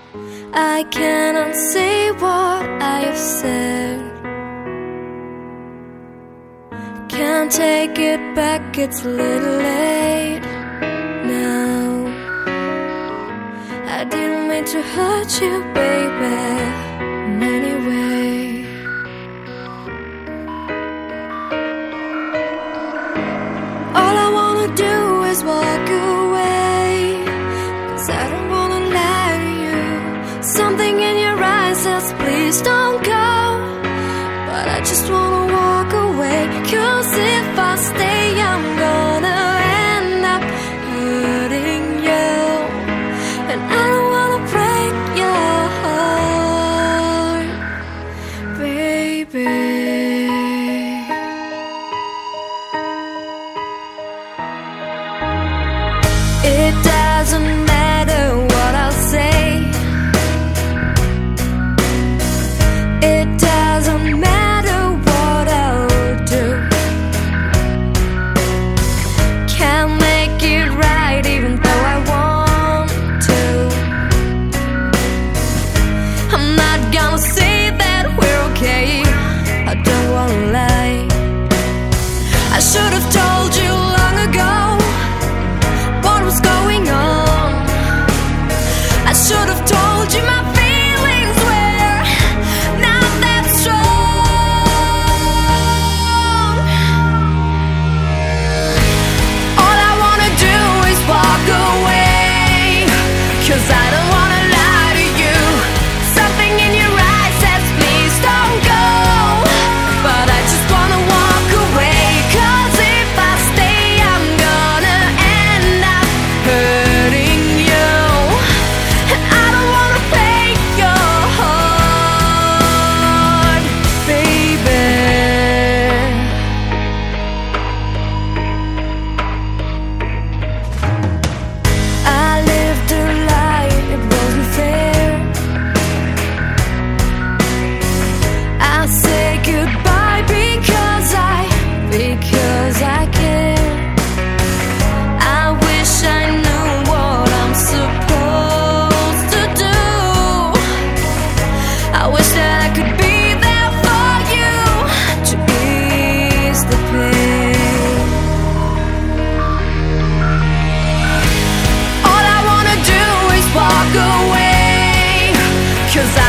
I cannot say what I have said. Can't take it back, it's a little late now. I didn't mean to hurt you, baby, in any way. All I wanna do is walk away, 'cause I don't wanna lie to you. Something in your eyes says please don't go, but I just wanna walk away. 'Cause if I stay, I'm gonna end up hurting you, and I don't wanna break your heart, baby. It doesn't matter what I'll say. It doesn't matter what I'll do. Can't make it right even though I want to. I'm not gonna say that we're okay, I don't wanna lie. I should have told you long ago what was going on. I should have told you my feelings were not that strong. All I wanna do is walk away, 'cause I don't wanna lie to you. Something in your eyes says please don't go, but I just wanna walk away. 'Cause if I stay, I'm gonna end up hurting you, and I don't wanna break your heart, baby. I lived a lie, it wasn't fair. I say goodbye because I care. I wish I knew what I'm supposed to do. I wish that I could be there for you to ease the pain. All I wanna do is walk away, 'cause I